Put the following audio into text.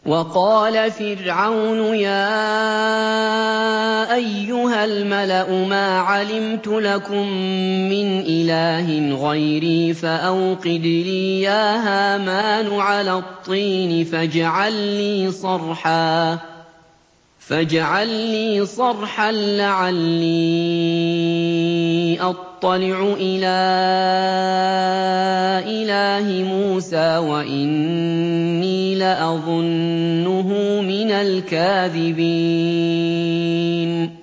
وَقَالَ فِرْعَوْنُ يَا أَيُّهَا الْمَلَأُ مَا عَلِمْتُ لَكُم مِّنْ إِلَٰهٍ غَيْرِي فَأَوْقِدْ لِي يَا هَامَانُ عَلَى الطِّينِ فاجعل لي صَرْحًا لَّعَلِّي أَطَّلِعُ إِلَىٰ إِلَٰهِ مُوسَىٰ وَإِنِّي لَأَظُنُّهُ مِنَ الْكَاذِبِينَ